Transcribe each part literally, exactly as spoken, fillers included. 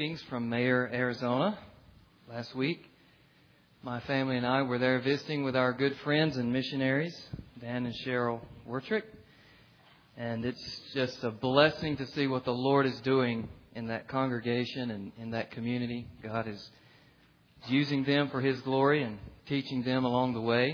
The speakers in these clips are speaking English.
Greetings from Mayer, Arizona. Last week, my family and I were there visiting with our good friends and missionaries, Dan and Cheryl Wertrick. And it's just a blessing to see what the Lord is doing in that congregation and in that community. God is using them for His glory and teaching them along the way.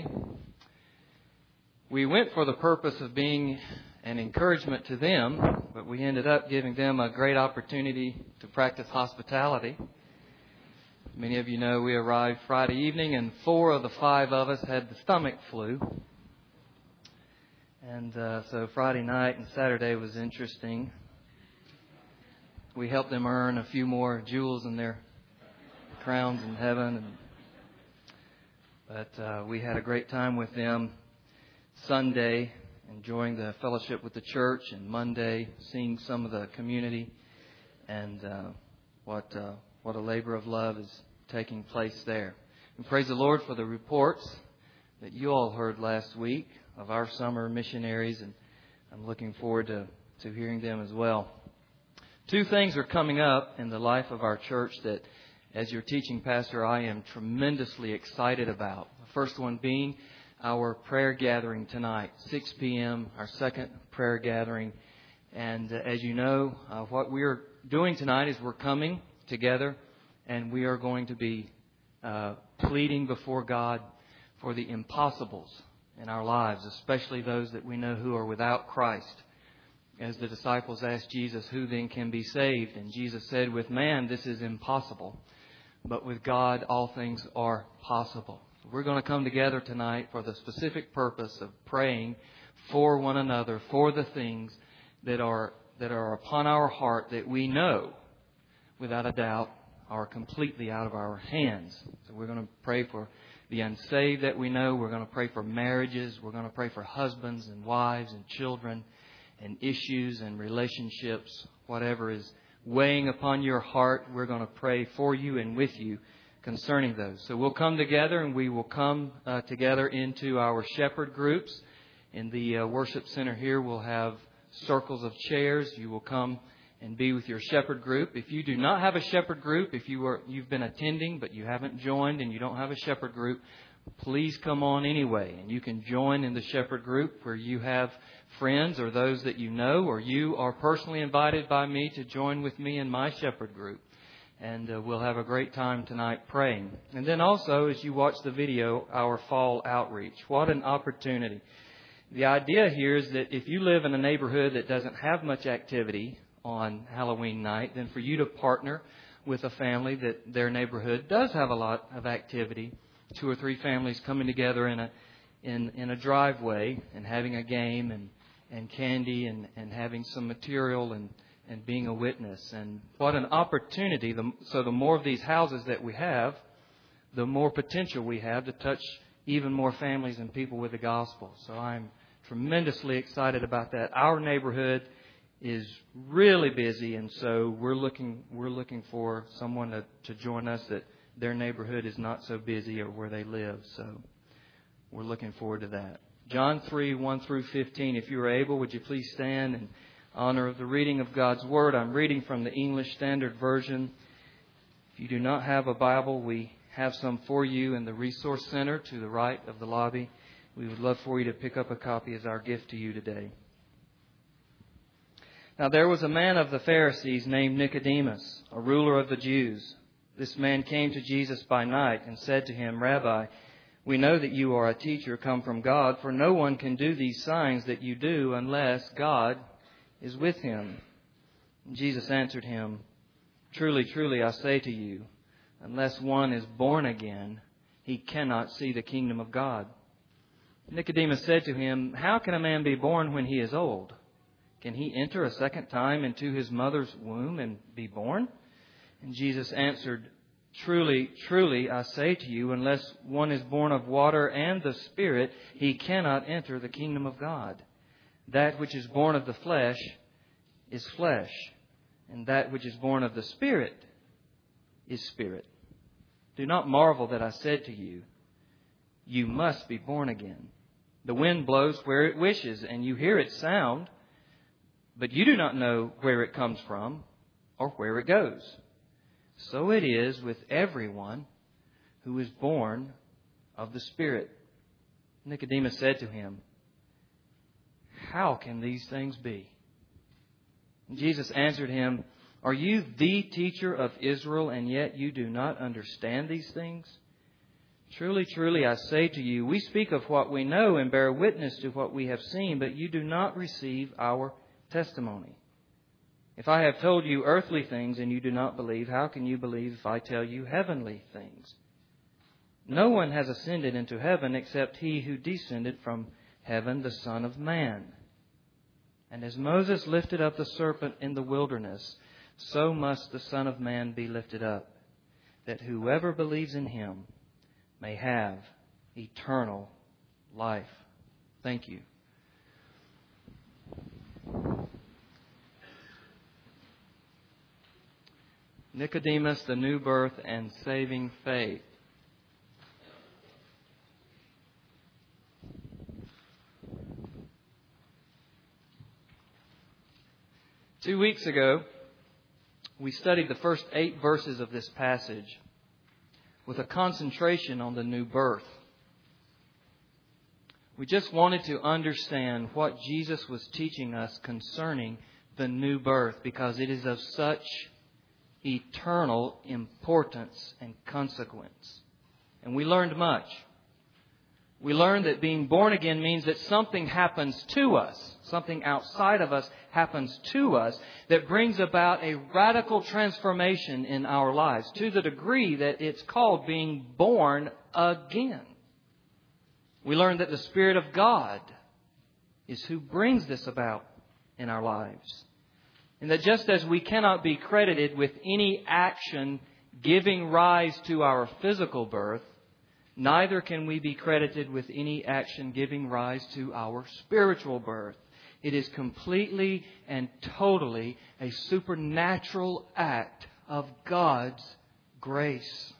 We went for the purpose of being an encouragement to them, but we ended up giving them a great opportunity to practice hospitality. Many of you know we arrived Friday evening, and four of the five of us had the stomach flu. And uh, so Friday night and Saturday was interesting. We helped them earn a few more jewels in their crowns in heaven. And, but uh, we had a great time with them Sunday, enjoying the fellowship with the church, and Monday seeing some of the community, and uh, what uh, what a labor of love is taking place there. And praise the Lord for the reports that you all heard last week of our summer missionaries, and I'm looking forward to, to hearing them as well. Two things are coming up in the life of our church that, as your teaching pastor, I am tremendously excited about. The first one being our prayer gathering tonight, six p.m., our second prayer gathering. And uh, as you know, uh, what we're doing tonight is we're coming together and we are going to be uh, pleading before God for the impossibles in our lives, especially those that we know who are without Christ. As the disciples asked Jesus, who then can be saved? And Jesus said, with man, this is impossible, but with God, all things are possible. We're going to come together tonight for the specific purpose of praying for one another, for the things that are that are upon our heart that we know, without a doubt, are completely out of our hands. So we're going to pray for the unsaved that we know. We're going to pray for marriages. We're going to pray for husbands and wives and children and issues and relationships. Whatever is weighing upon your heart, we're going to pray for you and with you concerning those. So we'll come together, and we will come uh, together into our shepherd groups. In the uh, worship center here, we'll have circles of chairs. You will come and be with your shepherd group. If you do not have a shepherd group, if you are, you've been attending but you haven't joined and you don't have a shepherd group, please come on anyway. And you can join in the shepherd group where you have friends or those that you know, or you are personally invited by me to join with me in my shepherd group. And uh, we'll have a great time tonight praying. And then also, as you watch the video, our fall outreach. What an opportunity. The idea here is that if you live in a neighborhood that doesn't have much activity on Halloween night, then for you to partner with a family that their neighborhood does have a lot of activity, two or three families coming together in a in, in a driveway and having a game and, and candy and, and having some material and and being a witness. And what an opportunity. So the more of these houses that we have, the more potential we have to touch even more families and people with the gospel. So I'm tremendously excited about that. Our neighborhood is really busy, and so we're looking we're looking for someone to, to join us that their neighborhood is not so busy or where they live. So we're looking forward to that. John three, one through fifteen. If you are able, would you please stand and honor of the reading of God's Word. I'm reading from the English Standard Version. If you do not have a Bible, we have some for you in the Resource Center to the right of the lobby. We would love for you to pick up a copy as our gift to you today. Now there was a man of the Pharisees named Nicodemus, a ruler of the Jews. This man came to Jesus by night and said to him, Rabbi, we know that you are a teacher come from God, for no one can do these signs that you do unless God is with him. And Jesus answered him, Truly, truly, I say to you, unless one is born again, he cannot see the kingdom of God. Nicodemus said to him, How can a man be born when he is old? Can he enter a second time into his mother's womb and be born? And Jesus answered, Truly, truly, I say to you, unless one is born of water and the Spirit, he cannot enter the kingdom of God. That which is born of the flesh is flesh, and that which is born of the Spirit is spirit. Do not marvel that I said to you, you must be born again. The wind blows where it wishes, and you hear its sound, but you do not know where it comes from or where it goes. so it is with everyone who is born of the Spirit." Nicodemus said to him, "How can these things be?" And Jesus answered him, "Are you the teacher of Israel, and yet you do not understand these things? Truly, truly, I say to you, we speak of what we know and bear witness to what we have seen, but you do not receive our testimony. If I have told you earthly things and you do not believe, how can you believe if I tell you heavenly things? No one has ascended into heaven except He who descended from heaven, the Son of Man. And as Moses lifted up the serpent in the wilderness, so must the Son of Man be lifted up, that whoever believes in Him may have eternal life." Thank you. Nicodemus, the new birth and saving faith. Two weeks ago, we studied the first eight verses of this passage with a concentration on the new birth. We just wanted to understand what Jesus was teaching us concerning the new birth, because it is of such eternal importance and consequence. And we learned much. We learned that being born again means that something happens to us, something outside of us happens to us that brings about a radical transformation in our lives, to the degree that it's called being born again. We learned that the Spirit of God is who brings this about in our lives. And that just as we cannot be credited with any action giving rise to our physical birth, neither can we be credited with any action giving rise to our spiritual birth. It is completely and totally a supernatural act of God's grace.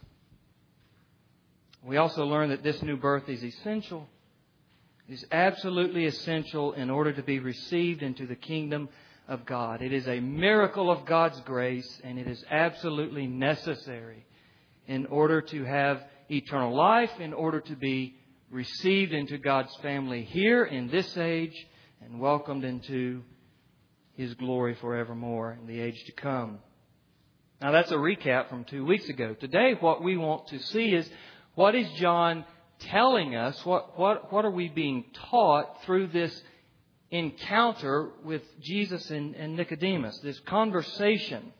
We also learn that this new birth is essential. It is absolutely essential in order to be received into the kingdom of God. It is a miracle of God's grace, and it is absolutely necessary in order to have eternal life, in order to be received into God's family here in this age and welcomed into His glory forevermore in the age to come. Now that's a recap from two weeks ago. Today what we want to see is, what is John telling us? What, what, what are we being taught through this encounter with Jesus and, and Nicodemus, this conversation?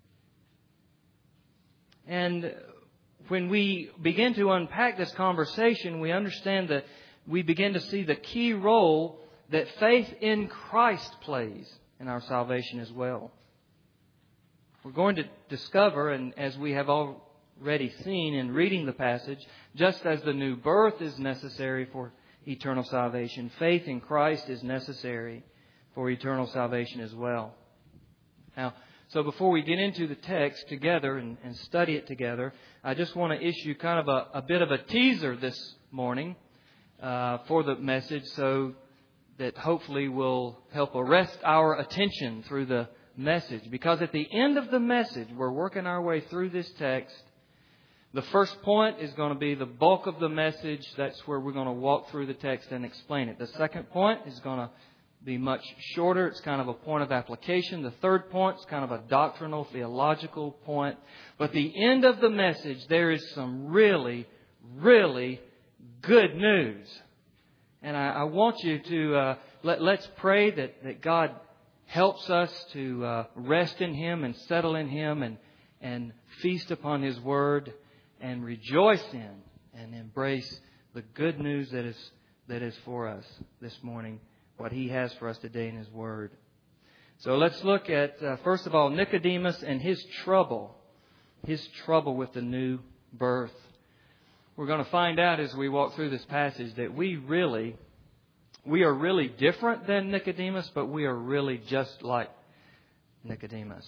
And when we begin to unpack this conversation, we understand that we begin to see the key role that faith in Christ plays in our salvation as well. We're going to discover, and as we have already seen in reading the passage, just as the new birth is necessary for eternal salvation, faith in Christ is necessary for eternal salvation as well. Now, so before we get into the text together and, and study it together, I just want to issue kind of a, a bit of a teaser this morning uh, for the message, so that hopefully will help arrest our attention through the message. Because at the end of the message, we're working our way through this text. The first point is going to be the bulk of the message. That's where we're going to walk through the text and explain it. The second point is going to be much shorter. It's kind of a point of application. The third point is kind of a doctrinal, theological point. But the end of the message, there is some really, really good news. And I, I want you to, uh, let, let's pray that, that God helps us to uh, rest in Him and settle in Him and, and feast upon His Word and rejoice in and embrace the good news that is, that is for us this morning, what He has for us today in His Word. So let's look at, uh, first of all, Nicodemus and his trouble, his trouble with the new birth. We're going to find out as we walk through this passage that we really, we are really different than Nicodemus, but we are really just like Nicodemus.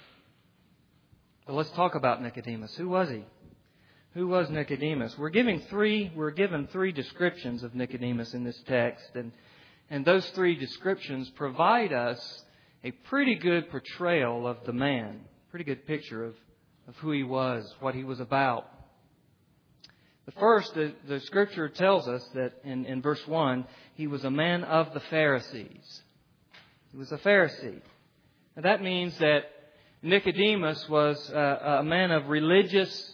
But let's talk about Nicodemus. Who was he? Who was Nicodemus? We're giving three, we're given three descriptions of Nicodemus in this text, and And those three descriptions provide us a pretty good portrayal of the man, pretty good picture of, of who he was, what he was about. The first, the, the Scripture tells us that in, in verse one, he was a man of the Pharisees. He was a Pharisee. Now that means that Nicodemus was a, a man of religious,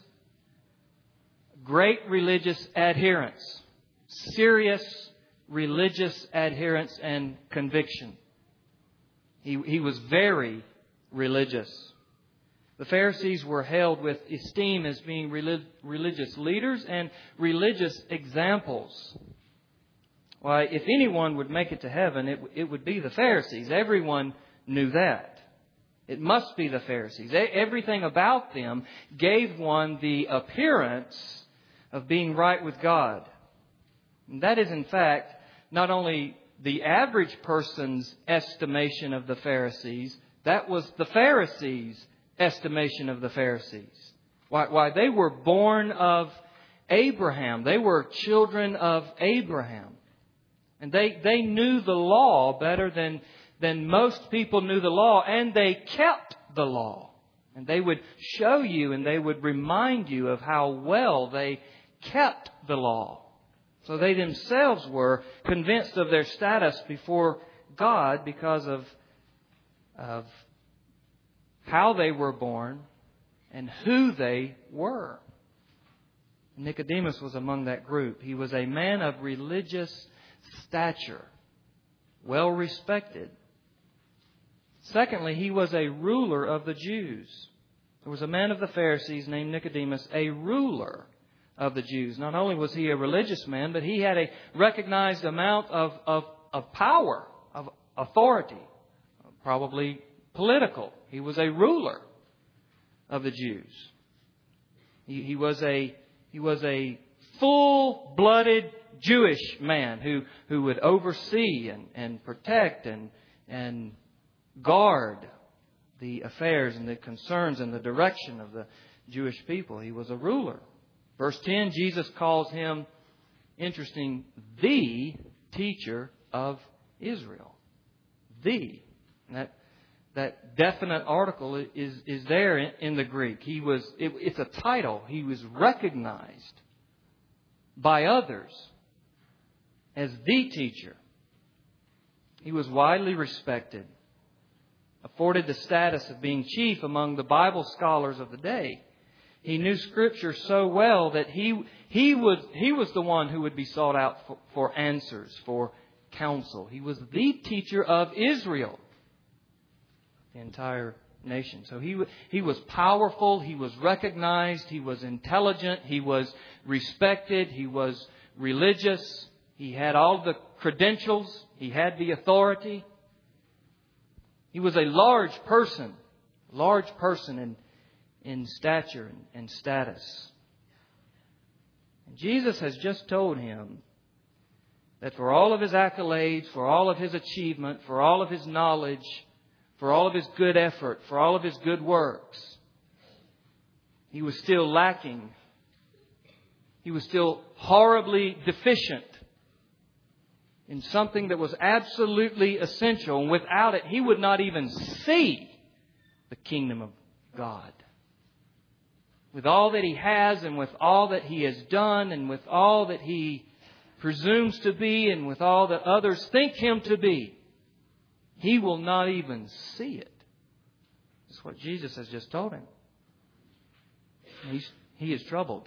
great religious adherence, serious religious adherence and conviction. He, he was very religious. The Pharisees were held with esteem as being relig- religious leaders and religious examples. Why, if anyone would make it to heaven, it, it would be the Pharisees. Everyone knew that. It must be the Pharisees. Everything about them gave one the appearance of being right with God. And that is, in fact, not only the average person's estimation of the Pharisees, that was the Pharisees' estimation of the Pharisees. Why, why they were born of Abraham. They were children of Abraham. And they, they knew the law better than, than most people knew the law. And they kept the law. And they would show you and they would remind you of how well they kept the law. So they themselves were convinced of their status before God because of, of how they were born and who they were. Nicodemus was among that group. He was a man of religious stature, well respected. Secondly, he was a ruler of the Jews. There was a man of the Pharisees named Nicodemus, a ruler of the Jews. Not only was he a religious man, but he had a recognized amount of, of, of power, of authority, probably political. He was a ruler of the Jews. He, he was a he was a full-blooded Jewish man who, who would oversee and, and protect and and guard the affairs and the concerns and the direction of the Jewish people. He was a ruler. Verse ten, Jesus calls him, interesting, the teacher of Israel. The. And that, that definite article is, is there in, in the Greek. He was, it, it's a title. He was recognized by others as the teacher. He was widely respected, afforded the status of being chief among the Bible scholars of the day. He knew Scripture so well that he he was he was the one who would be sought out for, for answers, for counsel. He was the teacher of Israel, the entire nation. So he he was powerful. He was recognized. He was intelligent. He was respected. He was religious. He had all the credentials. He had the authority. He was a large person, large person in. in stature and status. And Jesus has just told him that for all of his accolades, for all of his achievement, for all of his knowledge, for all of his good effort, for all of his good works, he was still lacking. He was still horribly deficient in something that was absolutely essential. And without it, he would not even see the kingdom of God. With all that he has and with all that he has done and with all that he presumes to be and with all that others think him to be, he will not even see it. That's what Jesus has just told him. He's, he is troubled.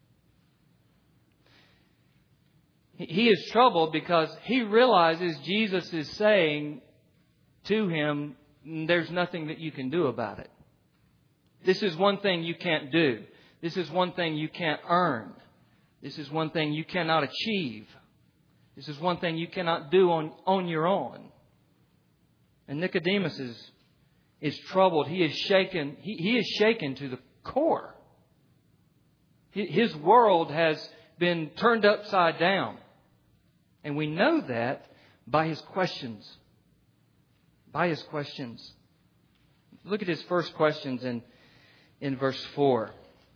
He, he is troubled because he realizes Jesus is saying to him, there's nothing that you can do about it. This is one thing you can't do. This is one thing you can't earn. This is one thing you cannot achieve. This is one thing you cannot do on, on your own. And Nicodemus is, is troubled. He is shaken. He, he is shaken to the core. His world has been turned upside down. And we know that by his questions. By his questions. Look at his first questions in In verse four.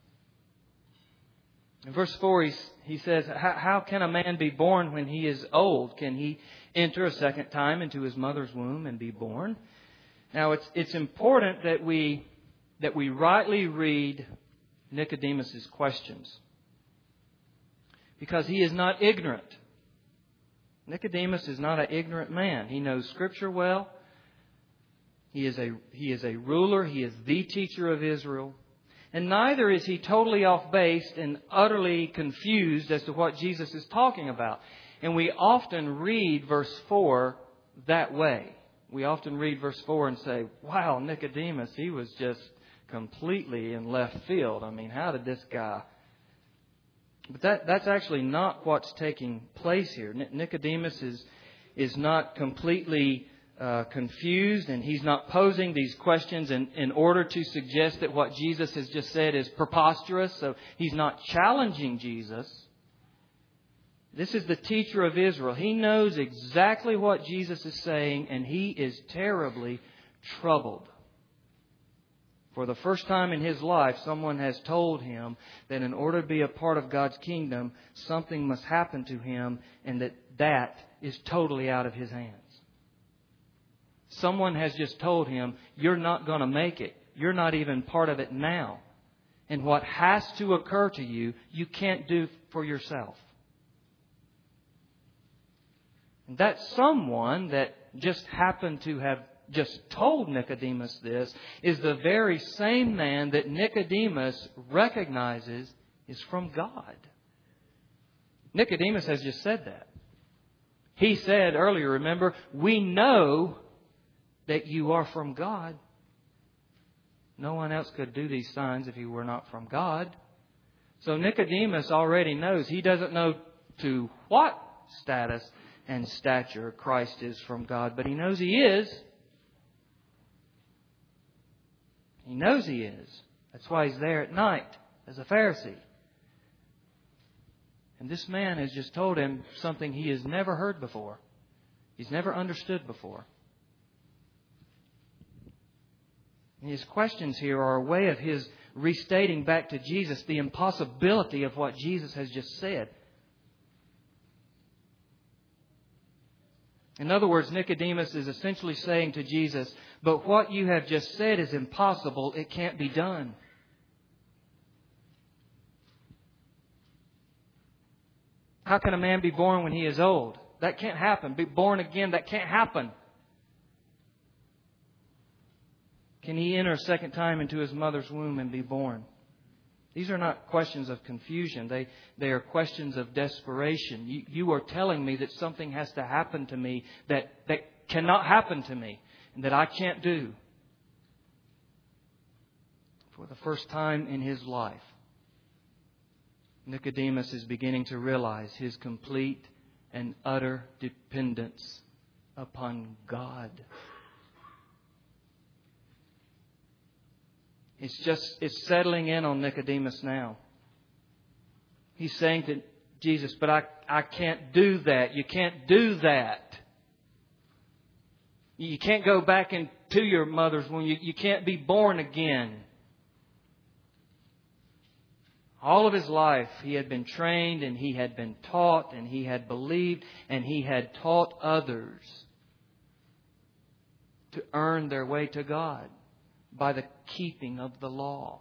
In verse four, he, he says, how can a man be born when he is old? Can he enter a second time into his mother's womb and be born? Now, it's it's important that we that we rightly read Nicodemus' questions. Because he is not ignorant. Nicodemus is not an ignorant man. He knows Scripture well. He is a, he is a ruler. He is the teacher of Israel. And neither is he totally off base and utterly confused as to what Jesus is talking about. And we often read verse four that way. We often read verse four and say, wow, Nicodemus, he was just completely in left field. I mean, how did this guy... But that, that's actually not what's taking place here. Nicodemus is, is not completely uh, confused, and he's not posing these questions in, in order to suggest that what Jesus has just said is preposterous. So he's not challenging Jesus. This is the teacher of Israel. He knows exactly what Jesus is saying, and he is terribly troubled. For the first time in his life, someone has told him that in order to be a part of God's kingdom, something must happen to him, and that that is totally out of his hands. Someone has just told him, you're not going to make it. You're not even part of it now. And what has to occur to you, you can't do for yourself. And that someone that just happened to have just told Nicodemus this is the very same man that Nicodemus recognizes is from God. Nicodemus has just said that. He said earlier, remember, we know that you are from God. No one else could do these signs if he were not from God. So Nicodemus already knows. He doesn't know to what status and stature Christ is from God, but he knows He is. He knows He is. That's why He's there at night as a Pharisee. And this man has just told him something he has never heard before. He's never understood before. And his questions here are a way of his restating back to Jesus the impossibility of what Jesus has just said. In other words, Nicodemus is essentially saying to Jesus, but what you have just said is impossible. It can't be done. How can a man be born when he is old? That can't happen. Be born again, that can't happen. Can he enter a second time into his mother's womb and be born? These are not questions of confusion. They, they are questions of desperation. You, you are telling me that something has to happen to me that, that cannot happen to me and that I can't do. For the first time in his life, Nicodemus is beginning to realize his complete and utter dependence upon God. It's just, it's settling in on Nicodemus now. He's saying to Jesus, but I, I can't do that. You can't do that. You can't go back into your mother's womb. You, you can't be born again. All of his life, he had been trained and he had been taught and he had believed and he had taught others to earn their way to God by the keeping of the law.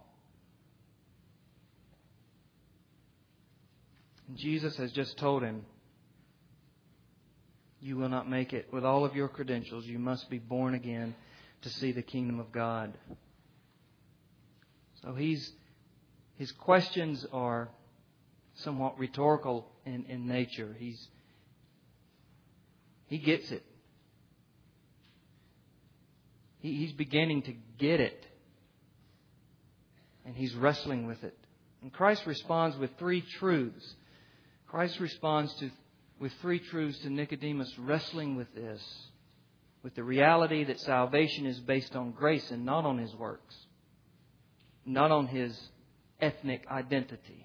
And Jesus has just told him, you will not make it. With all of your credentials, you must be born again to see the kingdom of God. So he's his questions are somewhat rhetorical in, in nature. He's he gets it. He, he's beginning to get it. And he's wrestling with it. And Christ responds with three truths. Christ responds to with three truths to Nicodemus wrestling with this. With the reality that salvation is based on grace and not on his works. Not on his ethnic identity.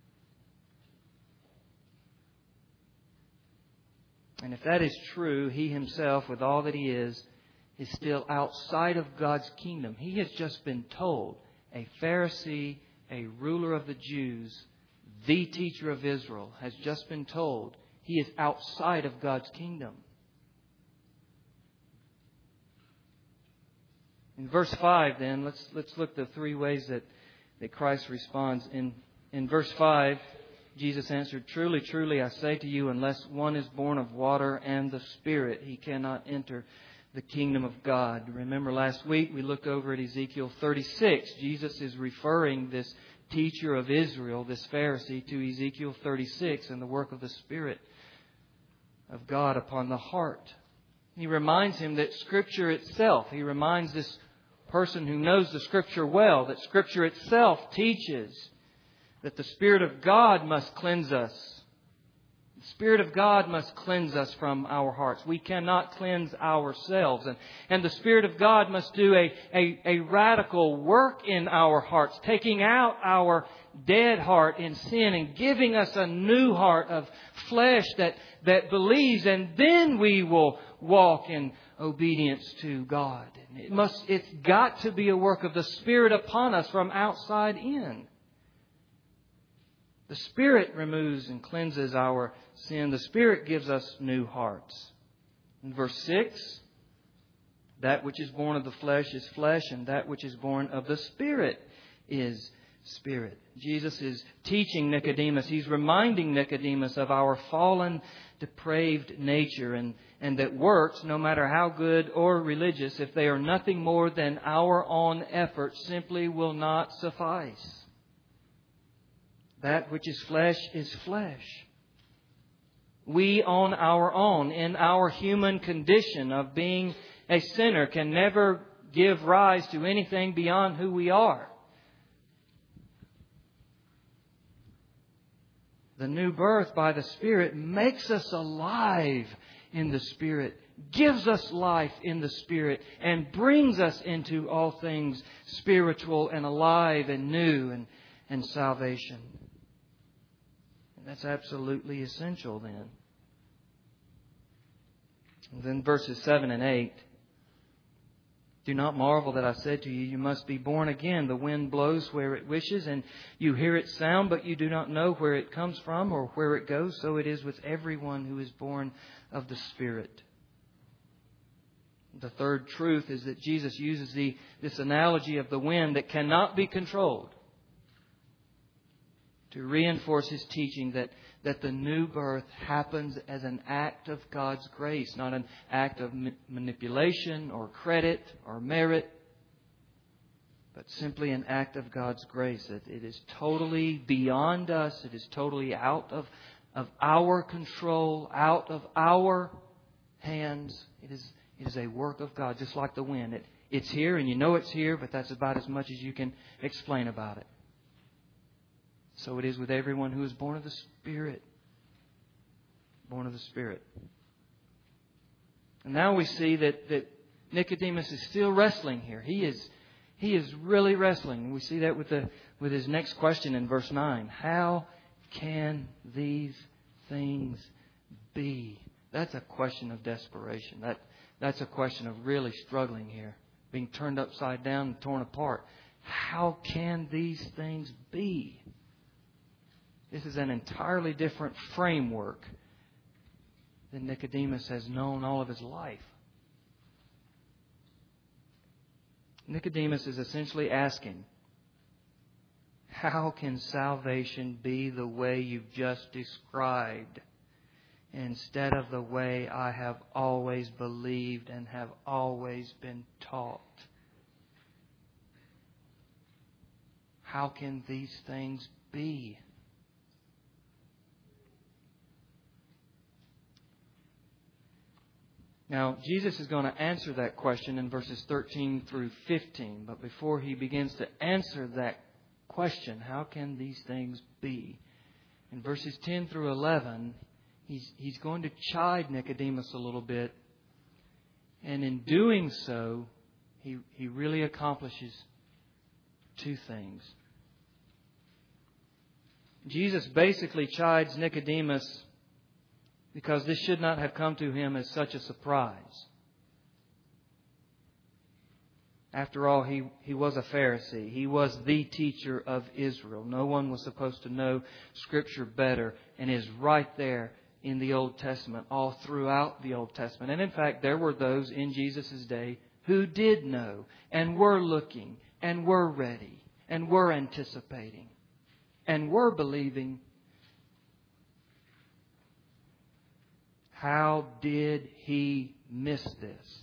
And if that is true, he himself, with all that he is, is still outside of God's kingdom. He has just been told, a Pharisee, a ruler of the Jews, the teacher of Israel, has just been told he is outside of God's kingdom. In verse five, then, let's let's look at the three ways that, that Christ responds. In in verse five, Jesus answered, "Truly, truly, I say to you, unless one is born of water and the Spirit, he cannot enter the kingdom of God." Remember last week we looked over at Ezekiel thirty-six. Jesus is referring this teacher of Israel, this Pharisee, to Ezekiel thirty-six and the work of the Spirit of God upon the heart. He reminds him that Scripture itself, he reminds this person who knows the Scripture well, that Scripture itself teaches that the Spirit of God must cleanse us. The Spirit of God must cleanse us from our hearts. We cannot cleanse ourselves. And, and the Spirit of God must do a, a, a radical work in our hearts, taking out our dead heart in sin and giving us a new heart of flesh that, that believes, and then we will walk in obedience to God. It must, it's got to be a work of the Spirit upon us from outside in. The Spirit removes and cleanses our sin. The Spirit gives us new hearts. In verse six, that which is born of the flesh is flesh, and that which is born of the Spirit is Spirit. Jesus is teaching Nicodemus. He's reminding Nicodemus of our fallen, depraved nature, and, and that works, no matter how good or religious, if they are nothing more than our own effort, simply will not suffice. That which is flesh is flesh. We on our own, in our human condition of being a sinner, can never give rise to anything beyond who we are. The new birth by the Spirit makes us alive in the Spirit, gives us life in the Spirit, and brings us into all things spiritual and alive and new and, and salvation. And that's absolutely essential then. And then verses seven and eight. "Do not marvel that I said to you, you must be born again. The wind blows where it wishes, and you hear its sound, but you do not know where it comes from or where it goes. So it is with everyone who is born of the Spirit." The third truth is that Jesus uses the, this analogy of the wind that cannot be controlled to reinforce His teaching that, that the new birth happens as an act of God's grace, not an act of ma- manipulation or credit or merit, but simply an act of God's grace. That it is totally beyond us. It is totally out of, of our control, out of our hands. It is, it is a work of God, just like the wind. It, it's here and you know it's here, but that's about as much as you can explain about it. So it is with everyone who is born of the Spirit. Born of the Spirit. And now we see that, that Nicodemus is still wrestling here. He is, he is really wrestling. We see that with the with his next question in verse nine. How can these things be? That's a question of desperation. That that's a question of really struggling here. Being turned upside down and torn apart. How can these things be? This is an entirely different framework than Nicodemus has known all of his life. Nicodemus is essentially asking, how can salvation be the way you've just described instead of the way I have always believed and have always been taught? How can these things be? Now, Jesus is going to answer that question in verses thirteen through fifteen. But before He begins to answer that question, how can these things be? In verses ten through eleven, He's, he's going to chide Nicodemus a little bit. And in doing so, He, he really accomplishes two things. Jesus basically chides Nicodemus because this should not have come to him as such a surprise. After all, he, he was a Pharisee. He was the teacher of Israel. No one was supposed to know Scripture better, and is right there in the Old Testament, all throughout the Old Testament. And in fact, there were those in Jesus' day who did know and were looking and were ready and were anticipating and were believing. How did he miss this?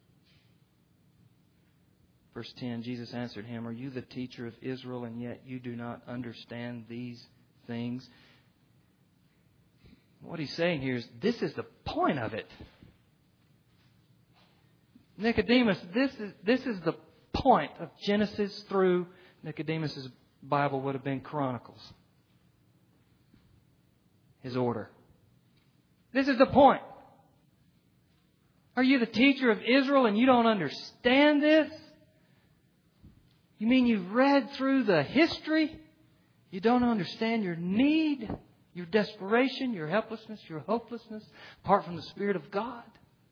Verse ten, Jesus answered him, "Are you the teacher of Israel, and yet you do not understand these things?" What he's saying here is, this is the point of it. Nicodemus, this is, this is the point of Genesis through Nicodemus' Bible would have been Chronicles. His order. This is the point. Are you the teacher of Israel and you don't understand this? You mean you've read through the history? You don't understand your need, your desperation, your helplessness, your hopelessness, apart from the Spirit of God?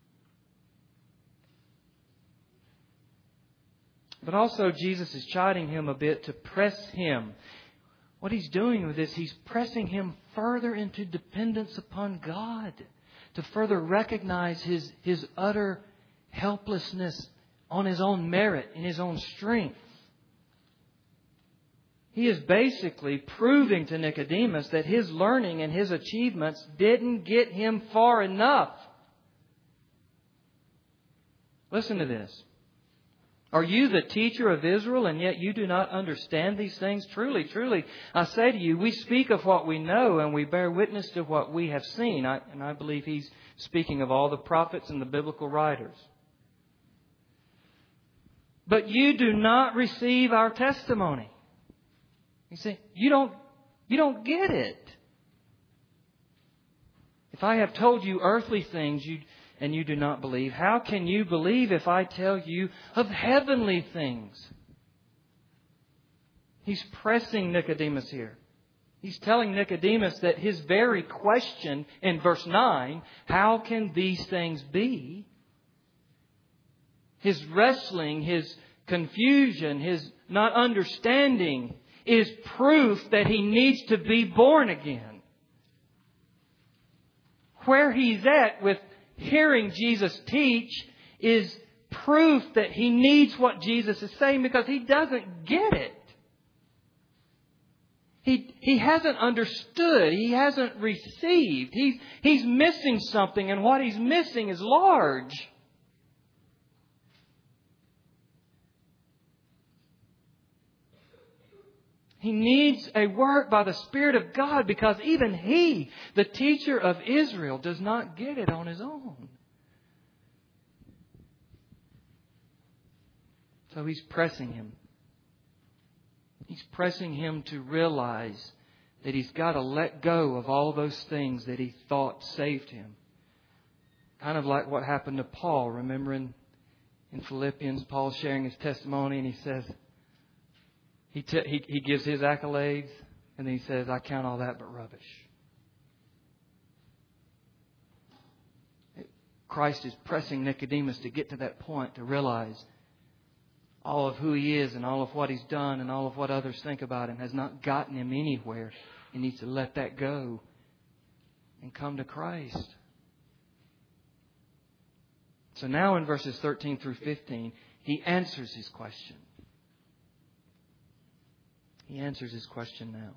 But also Jesus is chiding him a bit to press him. What he's doing with this, he's pressing him further into dependence upon God, to further recognize his, his utter helplessness on his own merit, in his own strength. He is basically proving to Nicodemus that his learning and his achievements didn't get him far enough. Listen to this. Are you the teacher of Israel, and yet you do not understand these things? Truly, truly, I say to you, we speak of what we know, and we bear witness to what we have seen. I, and I believe he's speaking of all the prophets and the biblical writers. But you do not receive our testimony. You see, you don't, you don't get it. If I have told you earthly things, you and you do not believe, how can you believe if I tell you of heavenly things? He's pressing Nicodemus here. He's telling Nicodemus that his very question in verse nine, how can these things be? His wrestling, his confusion, his not understanding is proof that he needs to be born again. Where he's at with hearing Jesus teach is proof that he needs what Jesus is saying, because he doesn't get it. He, he hasn't understood. He hasn't received. He's, he's missing something, and what he's missing is large. He needs a work by the Spirit of God, because even he, the teacher of Israel, does not get it on his own. So he's pressing him. He's pressing him to realize that he's got to let go of all those things that he thought saved him. Kind of like what happened to Paul. Remember in, in Philippians, Paul's sharing his testimony, and he says, He, t- he he gives his accolades, and then he says, I count all that but rubbish. Christ is pressing Nicodemus to get to that point, to realize all of who he is and all of what he's done and all of what others think about him has not gotten him anywhere. He needs to let that go and come to Christ. So now in verses thirteen through fifteen, he answers his question. He answers his question now.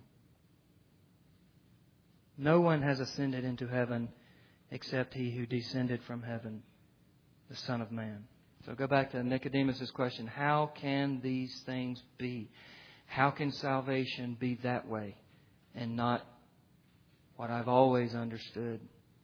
No one has ascended into heaven except he who descended from heaven, the Son of Man. So go back to Nicodemus' question. How can these things be? How can salvation be that way and not what I've always understood?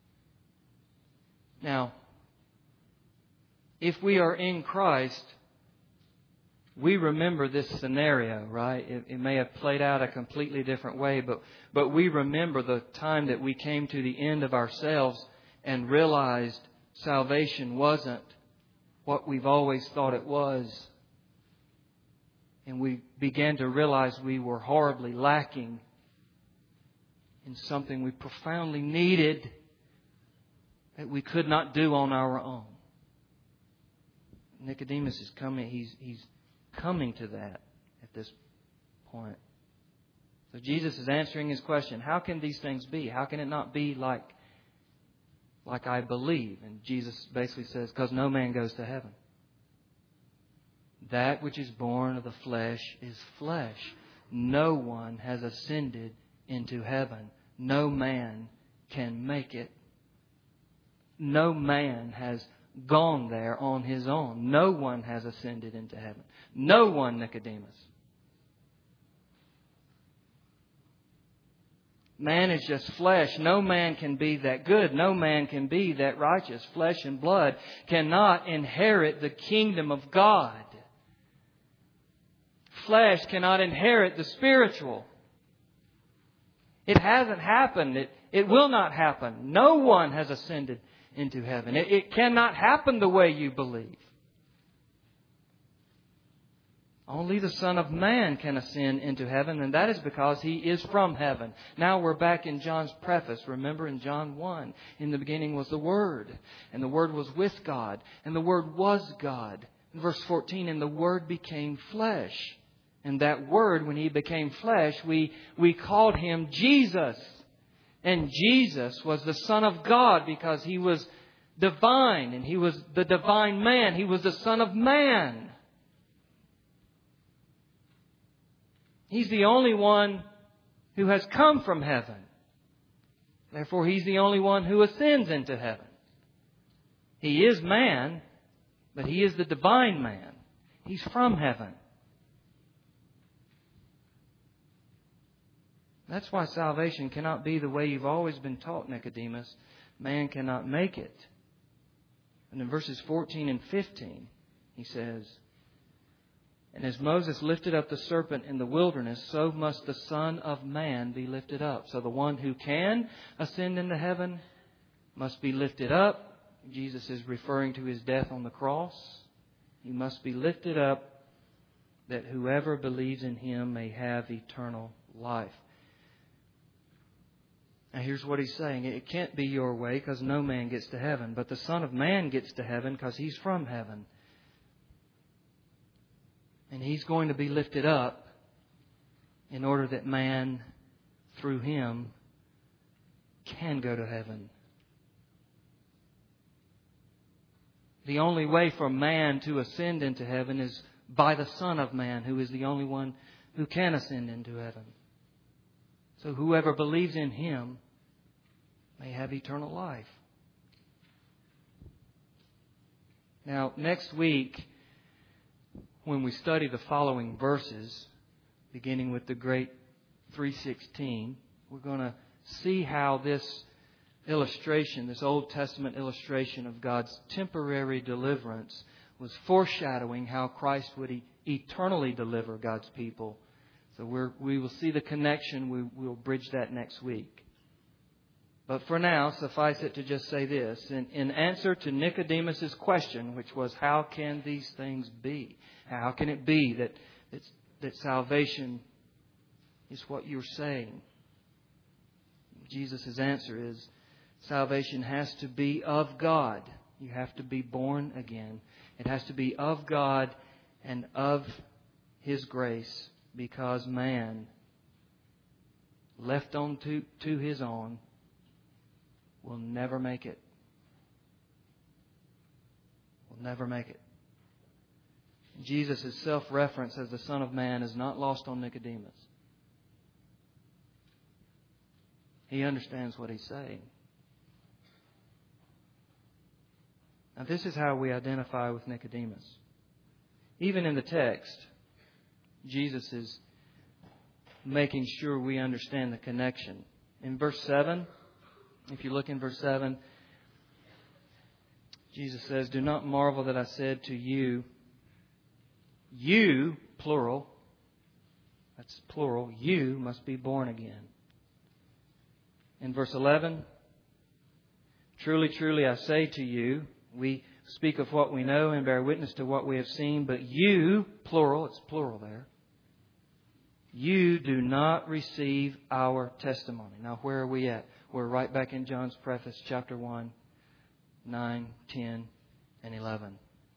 Now, if we are in Christ, we remember this scenario, right? It, it may have played out a completely different way, but, but we remember the time that we came to the end of ourselves and realized salvation wasn't what we've always thought it was. And we began to realize we were horribly lacking in something we profoundly needed that we could not do on our own. Nicodemus is coming, he's, he's coming to that at this point. So Jesus is answering his question. How can these things be? How can it not be like, like I believe? And Jesus basically says, because no man goes to heaven. That which is born of the flesh is flesh. No one has ascended into heaven. No man can make it. No man has gone there on his own. No one has ascended into heaven. No one, Nicodemus. Man is just flesh. No man can be that good. No man can be that righteous. Flesh and blood cannot inherit the kingdom of God. Flesh cannot inherit the spiritual. It hasn't happened. It, it will not happen. No one has ascended into heaven. It, it cannot happen the way you believe. Only the Son of Man can ascend into heaven, and that is because He is from heaven. Now we're back in John's preface. Remember in John one, in the beginning was the Word, and the Word was with God, and the Word was God. In verse fourteen, and the Word became flesh. And that Word, when He became flesh, we, we called Him Jesus. And Jesus was the Son of God because He was divine, and He was the divine man. He was the Son of Man. He's the only one who has come from heaven. Therefore, He's the only one who ascends into heaven. He is man, but He is the divine man. He's from heaven. That's why salvation cannot be the way you've always been taught, Nicodemus. Man cannot make it. And in verses fourteen and fifteen, he says, and as Moses lifted up the serpent in the wilderness, so must the Son of Man be lifted up. So the one who can ascend into heaven must be lifted up. Jesus is referring to His death on the cross. He must be lifted up that whoever believes in Him may have eternal life. Now here's what He's saying. It can't be your way because no man gets to heaven. But the Son of Man gets to heaven because He's from heaven. And He's going to be lifted up in order that man, through Him, can go to heaven. The only way for man to ascend into heaven is by the Son of Man, who is the only one who can ascend into heaven. So whoever believes in Him may have eternal life. Now, next week, when we study the following verses, beginning with the great three sixteen, we're going to see how this illustration, this Old Testament illustration of God's temporary deliverance, was foreshadowing how Christ would e- eternally deliver God's people. So we're, we will see the connection. We will bridge that next week. But for now, suffice it to just say this. In, in answer to Nicodemus' question, which was, how can these things be? How can it be that, that, that salvation is what you're saying? Jesus' answer is, salvation has to be of God. You have to be born again. It has to be of God and of His grace, because man, left on to, to his own, will never make it. Will never make it. Jesus' self-reference as the Son of Man is not lost on Nicodemus. He understands what He's saying. Now, this is how we identify with Nicodemus. Even in the text, Jesus is making sure we understand the connection. In verse seven, if you look in verse seven, Jesus says, do not marvel that I said to you, you, plural, that's plural, you must be born again. In verse eleven, truly, truly, I say to you, we speak of what we know and bear witness to what we have seen, but you, plural, it's plural there, you do not receive our testimony. Now, where are we at? We're right back in John's preface, chapter one, nine, ten, and eleven.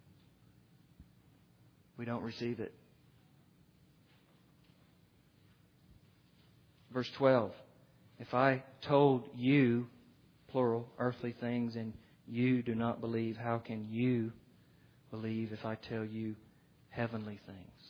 We don't receive it. Verse twelve. If I told you, plural, earthly things, and you do not believe, how can you believe if I tell you heavenly things.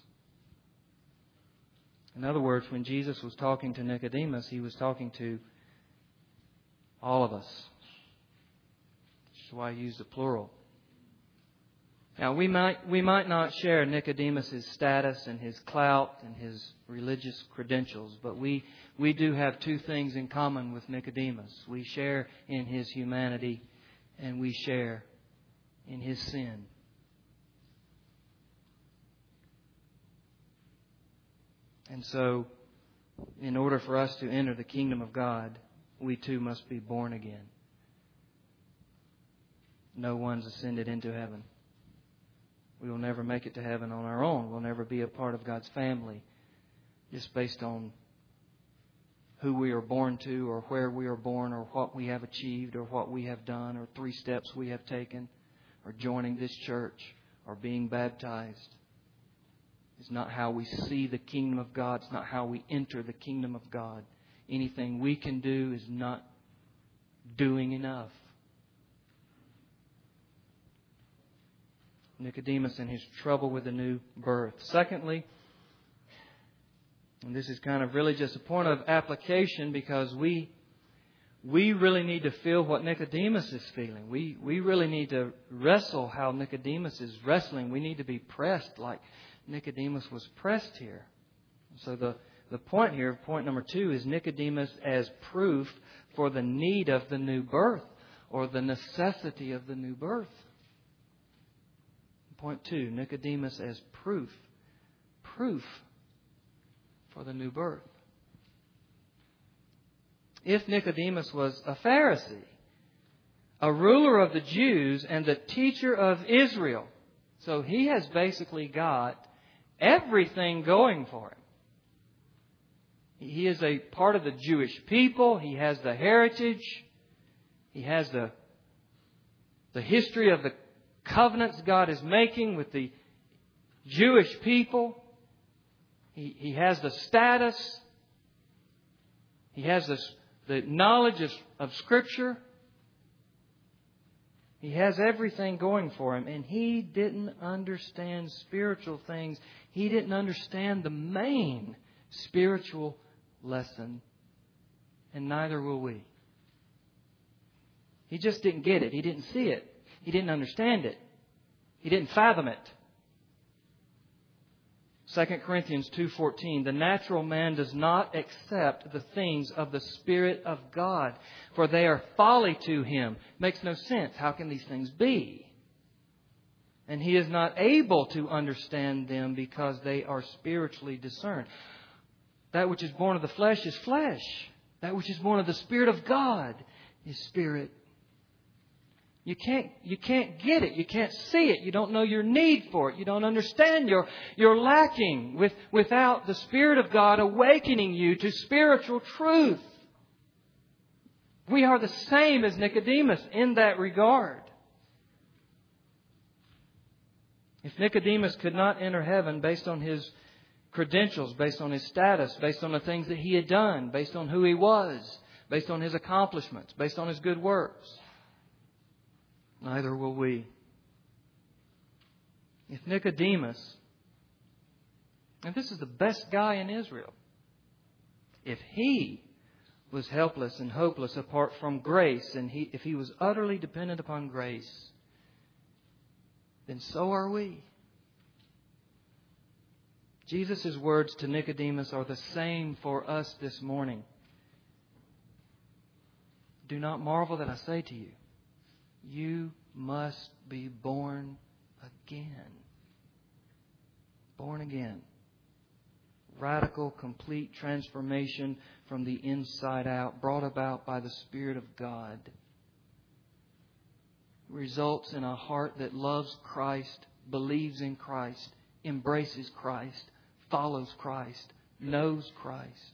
In other words, when Jesus was talking to Nicodemus, He was talking to all of us. That's why He used the plural. Now, we might we might not share Nicodemus' status and his clout and his religious credentials, but we, we do have two things in common with Nicodemus. We share in his humanity and we share in his sin. And so, in order for us to enter the kingdom of God, we too must be born again. No one's ascended into heaven. We will never make it to heaven on our own. We'll never be a part of God's family just based on who we are born to or where we are born or what we have achieved or what we have done or three steps we have taken or joining this church or being baptized. It's not how we see the kingdom of God. It's not how we enter the kingdom of God. Anything we can do is not doing enough. Nicodemus and his trouble with the new birth. Secondly, and this is kind of really just a point of application because we we really need to feel what Nicodemus is feeling. We we really need to wrestle how Nicodemus is wrestling. We need to be pressed like Nicodemus was pressed here. So the, the point here, point number two, is Nicodemus as proof for the need of the new birth or the necessity of the new birth. Point two, Nicodemus as proof. Proof for the new birth. If Nicodemus was a Pharisee, a ruler of the Jews and the teacher of Israel, so he has basically got everything going for him. He is a part of the Jewish people. He has the heritage. He has the, the history of the covenants God is making with the Jewish people. He, he has the status. He has this, the knowledge of, of Scripture. He has everything going for him. And he didn't understand spiritual things. He didn't understand the main spiritual lesson. And neither will we. He just didn't get it. He didn't see it. He didn't understand it. He didn't fathom it. Second Corinthians two fourteen, the natural man does not accept the things of the Spirit of God, for they are folly to him. Makes no sense. How can these things be? And he is not able to understand them because they are spiritually discerned. That which is born of the flesh is flesh. That which is born of the Spirit of God is spirit. You can't, you can't get it. You can't see it. You don't know your need for it. You don't understand. You're, you're lacking with, without the Spirit of God awakening you to spiritual truth. We are the same as Nicodemus in that regard. If Nicodemus could not enter heaven based on his credentials, based on his status, based on the things that he had done, based on who he was, based on his accomplishments, based on his good works, neither will we. If Nicodemus, and this is the best guy in Israel, if he was helpless and hopeless apart from grace, and he, if he was utterly dependent upon grace, then so are we. Jesus' words to Nicodemus are the same for us this morning. Do not marvel that I say to you, you must be born again. Born again. Radical, complete transformation from the inside out, brought about by the Spirit of God. Results in a heart that loves Christ, believes in Christ, embraces Christ, follows Christ, knows Christ.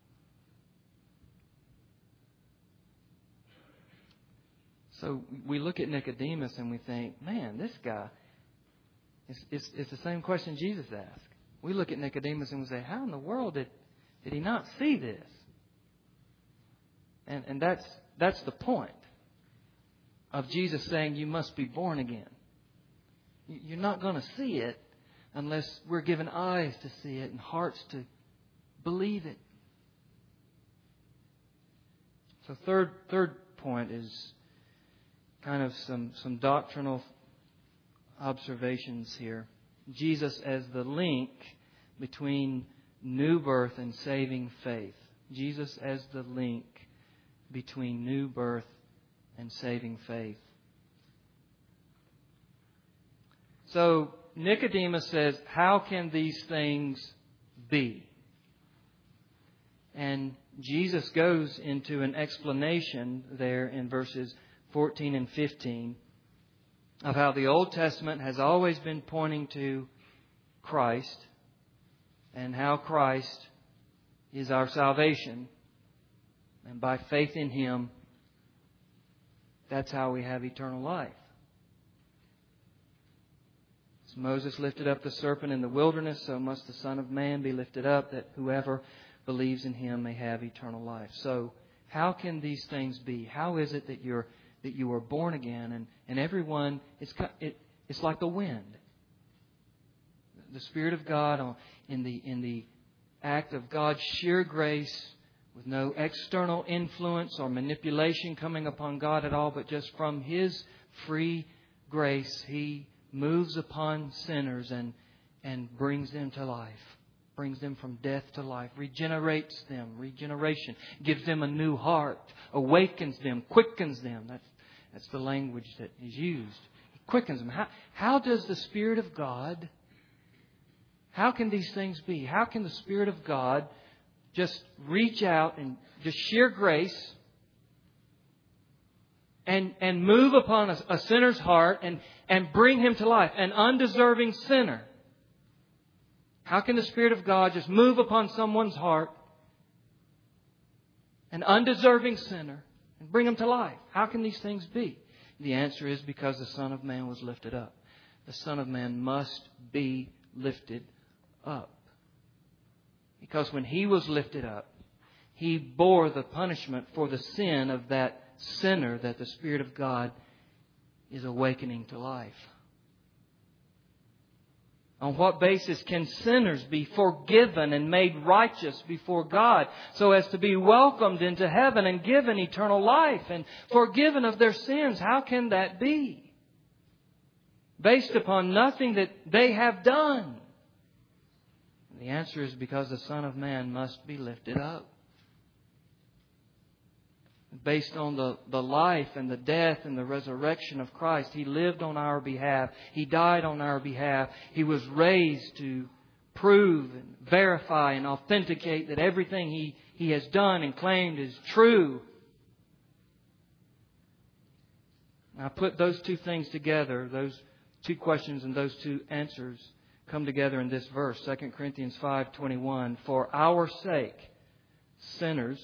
So we look at Nicodemus and we think, man, this guy, it's, it's, it's the same question Jesus asked. We look at Nicodemus and we say, how in the world did, did he not see this? And, and that's, that's the point of Jesus saying you must be born again. You're not going to see it, unless we're given eyes to see it and hearts to believe it. So third third point is kind of some, some doctrinal observations here. Jesus as the link between new birth and saving faith. Jesus as the link between new birth and saving faith. So Nicodemus says, how can these things be? And Jesus goes into an explanation there in verses fourteen and fifteen of how the Old Testament has always been pointing to Christ and how Christ is our salvation. And by faith in Him, that's how we have eternal life. As Moses lifted up the serpent in the wilderness, so must the Son of Man be lifted up, that whoever believes in Him may have eternal life. So, how can these things be? How is it that you're that you are born again? And, and everyone, it's it, it's like the wind. The Spirit of God in the in the act of God's sheer grace, with no external influence or manipulation coming upon God at all, but just from His free grace, He moves upon sinners and and brings them to life. Brings them from death to life, regenerates them, regeneration, gives them a new heart, awakens them, quickens them. That's, that's the language that is used. He quickens them. How, how does the Spirit of God, how can these things be? How can the Spirit of God just reach out and just sheer grace and, and move upon a, a sinner's heart and, and bring him to life, an undeserving sinner? How can the Spirit of God just move upon someone's heart, an undeserving sinner, and bring them to life? How can these things be? The answer is because the Son of Man was lifted up. The Son of Man must be lifted up. Because when He was lifted up, He bore the punishment for the sin of that sinner that the Spirit of God is awakening to life. On what basis can sinners be forgiven and made righteous before God so as to be welcomed into heaven and given eternal life and forgiven of their sins? How can that be? Based upon nothing that they have done. The answer is because the Son of Man must be lifted up. Based on the, the life and the death and the resurrection of Christ. He lived on our behalf. He died on our behalf. He was raised to prove and verify and authenticate that everything He, he has done and claimed is true. I put those two things together, those two questions and those two answers come together in this verse, Second Corinthians five twenty-one. For our sake, sinners,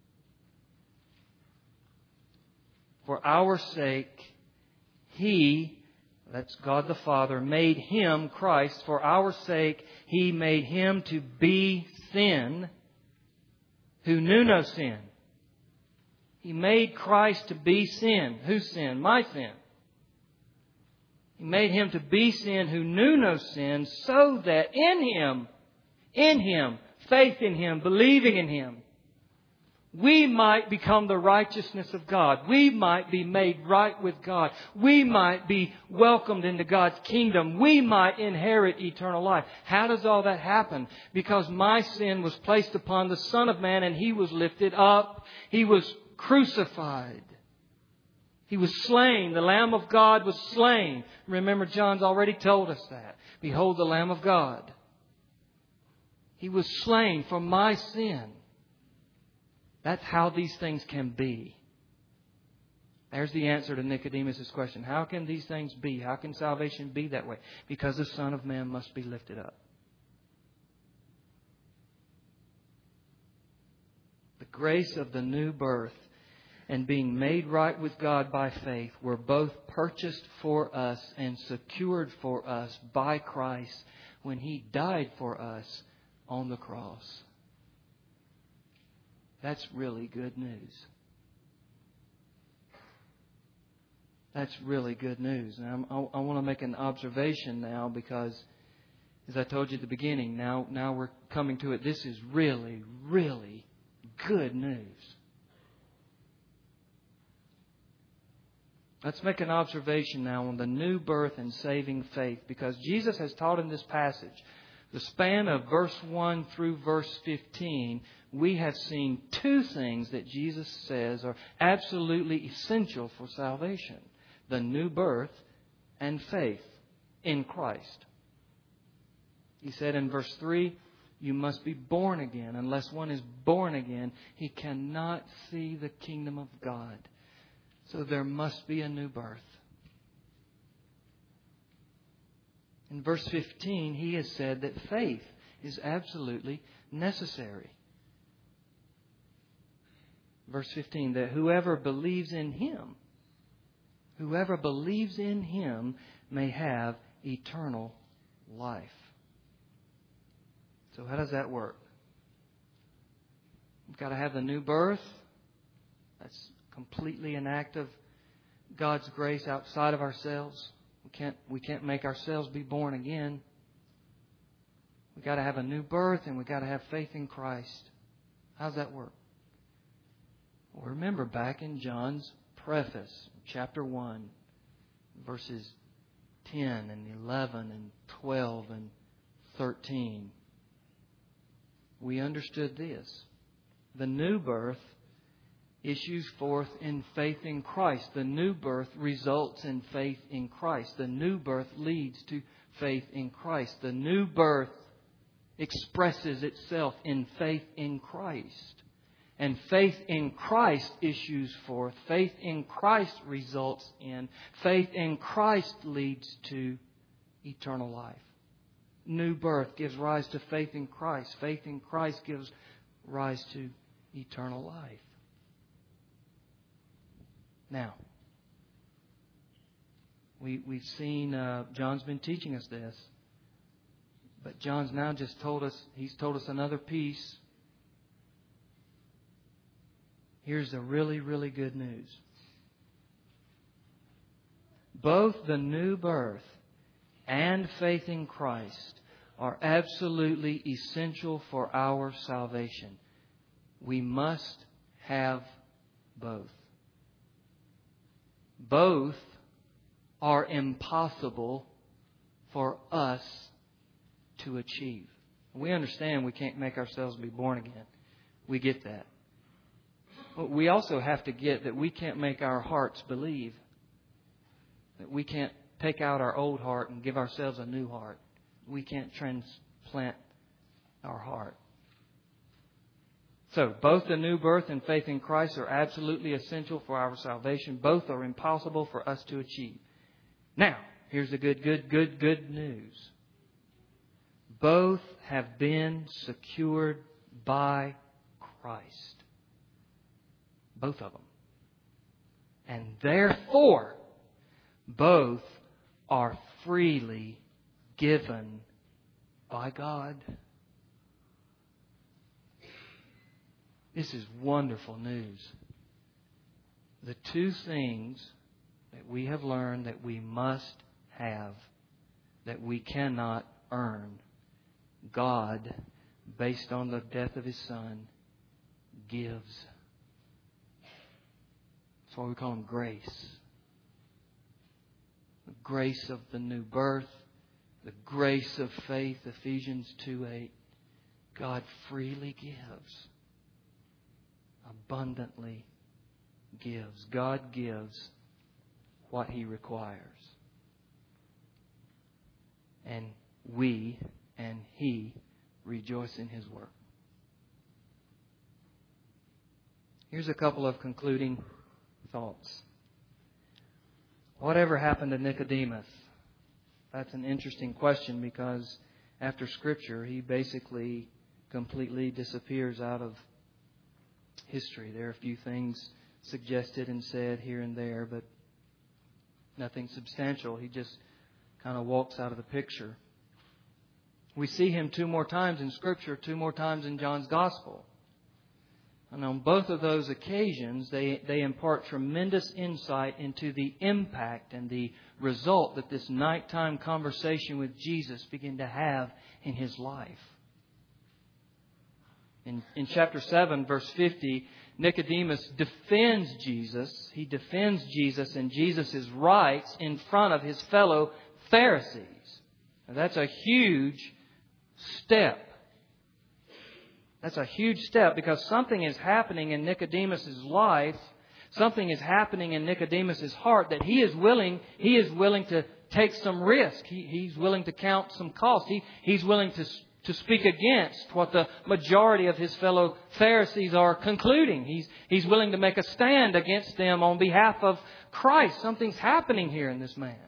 For our sake, He, that's God the Father, made Him, Christ, for our sake, He made Him to be sin who knew no sin. He made Christ to be sin. Whose sin? My sin. He made Him to be sin who knew no sin, so that in Him, in Him, faith in Him, believing in Him, we might become the righteousness of God. We might be made right with God. We might be welcomed into God's kingdom. We might inherit eternal life. How does all that happen? Because my sin was placed upon the Son of Man and He was lifted up. He was crucified. He was slain. The Lamb of God was slain. Remember, John's already told us that. Behold the Lamb of God. He was slain for my sin. That's how these things can be. There's the answer to Nicodemus' question. How can these things be? How can salvation be that way? Because the Son of Man must be lifted up. The grace of the new birth and being made right with God by faith were both purchased for us and secured for us by Christ when He died for us on the cross. That's really good news. That's really good news. And I'm, I, I want to make an observation now because As I told you at the beginning, now, now we're coming to it. This is really, really good news. Let's make an observation now on the new birth and saving faith, because Jesus has taught in this passage, the span of verse one through verse fifteen, we have seen two things that Jesus says are absolutely essential for salvation: the new birth and faith in Christ. He said in verse three, you must be born again. Unless one is born again, he cannot see the kingdom of God. So there must be a new birth. In verse fifteen, he has said that faith is absolutely necessary. Verse fifteen, that whoever believes in Him, whoever believes in Him may have eternal life. So how does that work? We've got to have the new birth. That's completely an act of God's grace outside of ourselves. We can't, we can't make ourselves be born again. We've got to have a new birth, and we've got to have faith in Christ. How does that work? Well, remember back in John's preface, chapter one, verses ten and eleven and twelve and thirteen. We understood this. The new birth issues forth in faith in Christ. The new birth results in faith in Christ. The new birth leads to faith in Christ. The new birth expresses itself in faith in Christ. And faith in Christ issues forth. Faith in Christ results in. Faith in Christ leads to eternal life. New birth gives rise to faith in Christ. Faith in Christ gives rise to eternal life. Now, we, we've seen, uh, John's been teaching us this, but John's now just told us, he's told us another piece. Here's the really, really good news. Both the new birth and faith in Christ are absolutely essential for our salvation. We must have both. Both are impossible for us to achieve. We understand we can't make ourselves be born again. We get that. But we also have to get that we can't make our hearts believe. That we can't take out our old heart and give ourselves a new heart. We can't transplant our heart. So, both the new birth and faith in Christ are absolutely essential for our salvation. Both are impossible for us to achieve. Now, here's the good, good, good, good news. Both have been secured by Christ. Both of them. And therefore, both are freely given by God. This is wonderful news. The two things that we have learned that we must have, that we cannot earn, God, based on the death of His Son, gives. That's why we call Him grace. The grace of the new birth, the grace of faith, Ephesians two eight. God freely gives. Abundantly gives. God gives what He requires. And we and He rejoice in His work. Here's a couple of concluding thoughts. Whatever happened to Nicodemus? That's an interesting question, because after Scripture, he basically completely disappears out of history. There are a few things suggested and said here and there, but nothing substantial. He just kind of walks out of the picture. We see him two more times in Scripture, two more times in John's Gospel. And on both of those occasions, they, they impart tremendous insight into the impact and the result that this nighttime conversation with Jesus began to have in his life. In, in chapter seven, verse fifty, Nicodemus defends Jesus. He defends Jesus and Jesus' rights in front of his fellow Pharisees. Now, that's a huge step. That's a huge step because something is happening in Nicodemus' life. Something is happening in Nicodemus' heart that he is willing, he is willing to take some risk. He, he's willing to count some cost. He, he's willing to, to speak against what the majority of his fellow Pharisees are concluding. He's, he's willing to make a stand against them on behalf of Christ. Something's happening here in this man.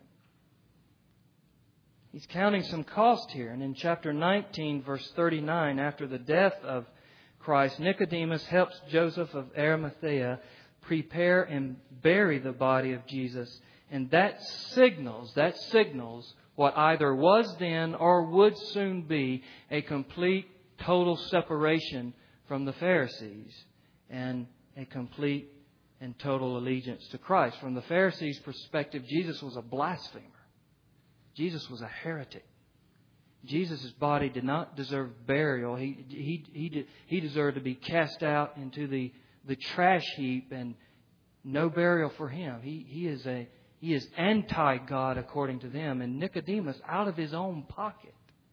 He's counting some cost here. And in chapter nineteen, verse thirty-nine, after the death of Christ, Nicodemus helps Joseph of Arimathea prepare and bury the body of Jesus. And that signals, that signals what either was then or would soon be a complete, total separation from the Pharisees and a complete and total allegiance to Christ. From the Pharisees' perspective, Jesus was a blasphemer. Jesus was a heretic. Jesus' body did not deserve burial. He, he, he, did, he deserved to be cast out into the, the trash heap and no burial for him. He, he is a he is anti-God according to them. And Nicodemus, out of his own pocket,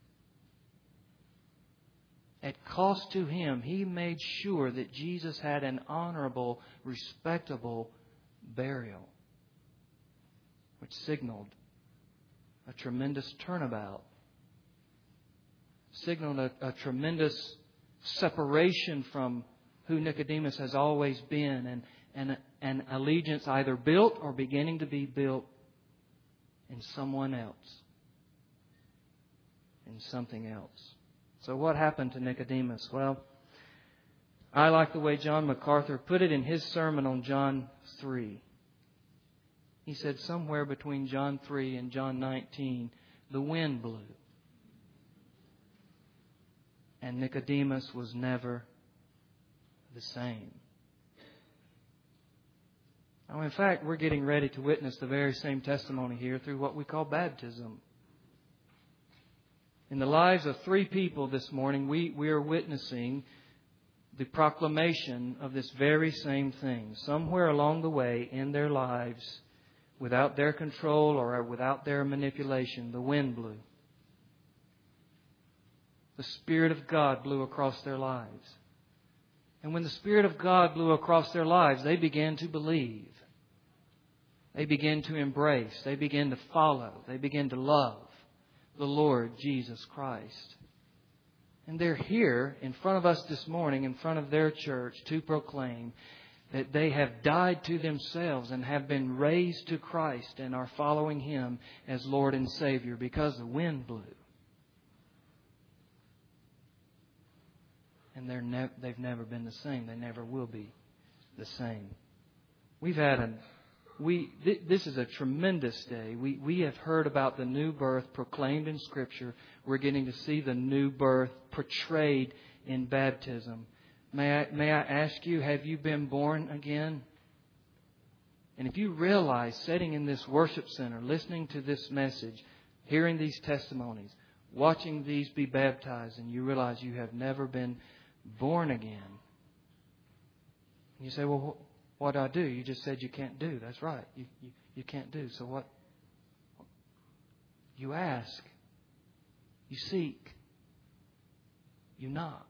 at cost to him, he made sure that Jesus had an honorable, respectable burial, which signaled a tremendous turnabout, signaled a, a tremendous separation from who Nicodemus has always been, and, and an allegiance either built or beginning to be built in someone else, in something else. So what happened to Nicodemus? Well, I like the way John MacArthur put it in his sermon on John three. He said somewhere between John three and John nineteen, the wind blew. And Nicodemus was never the same. Now, in fact, we're getting ready to witness the very same testimony here through what we call baptism. In the lives of three people this morning, we, we are witnessing the proclamation of this very same thing. Somewhere along the way in their lives, without their control or without their manipulation, the wind blew. The Spirit of God blew across their lives. And when the Spirit of God blew across their lives, they began to believe. They began to embrace. They began to follow. They began to love the Lord Jesus Christ. And they're here in front of us this morning, in front of their church, to proclaim that they have died to themselves and have been raised to Christ and are following Him as Lord and Savior because the wind blew. And they're ne- they've never been the same. They never will be the same. We've had a we. Th- this is a tremendous day. We we have heard about the new birth proclaimed in Scripture. We're getting to see the new birth portrayed in baptism. May I may I ask you, have you been born again? And if you realize, sitting in this worship center, listening to this message, hearing these testimonies, watching these be baptized, and you realize you have never been born again. And you say, well, what do I do? You just said you can't do. That's right. You, you, you can't do. So what? You ask. You seek. You knock.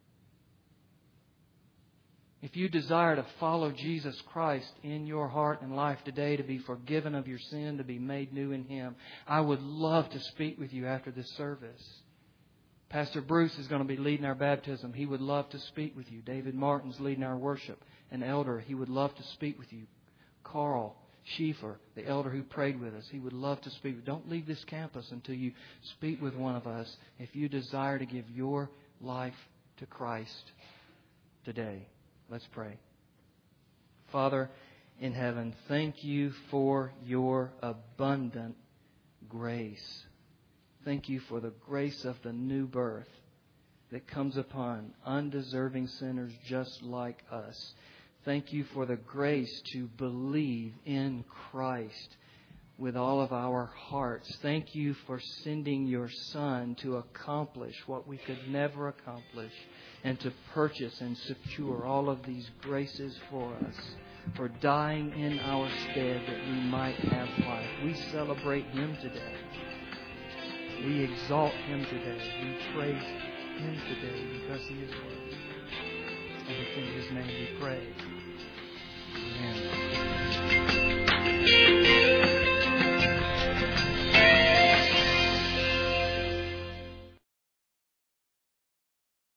If you desire to follow Jesus Christ in your heart and life today, to be forgiven of your sin, to be made new in Him, I would love to speak with you after this service. Pastor Bruce is going to be leading our baptism. He would love to speak with you. David Martin's leading our worship. An elder, he would love to speak with you. Carl Schieffer, the elder who prayed with us, he would love to speak. Don't leave this campus until you speak with one of us if you desire to give your life to Christ today. Let's pray. Father in heaven, thank you for your abundant grace. Thank you for the grace of the new birth. that comes upon undeserving sinners just like us. Thank you for the grace to believe in Christ with all of our hearts. Thank you for sending your Son to accomplish what we could never accomplish and to purchase and secure all of these graces for us, for dying in our stead that we might have life. We celebrate Him today. We exalt Him today. We praise Him today because He is worthy. And it's in His name we pray. Amen.